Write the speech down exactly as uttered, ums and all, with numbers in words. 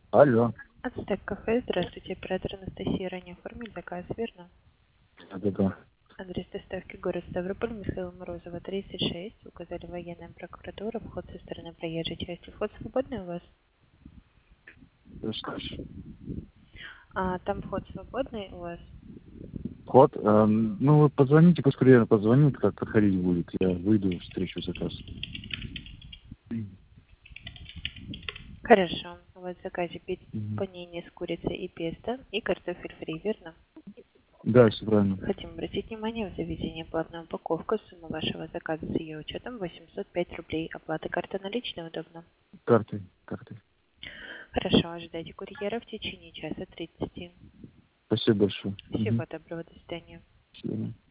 Алло. Ацтек кафе. Здравствуйте, оператор Анастасия. Ранее оформили заказ, верно? Да-да-да. Адрес доставки город Ставрополь, Михаила Морозова, тридцать шесть. Указали военная прокуратура. Вход со стороны проезжей части. Вход свободный у вас? Что ж, А, там вход свободный у вас? Вход. эм, ну, вы позвоните, пусть курьер позвонит, как проходить будет. Я выйду, встречу заказ. Хорошо. У вас в заказе Мгм. панини с курицей и песто и картофель фри, верно? Да, все правильно. Хотим обратить внимание, в заведении платная упаковка. Сумма вашего заказа с ее учетом восемьсот пять рублей. Оплата карта наличной удобно? Картой, картой. Хорошо, ожидайте курьера в течение часа тридцати. Спасибо большое. Мгм. Всего доброго, до свидания. До свидания.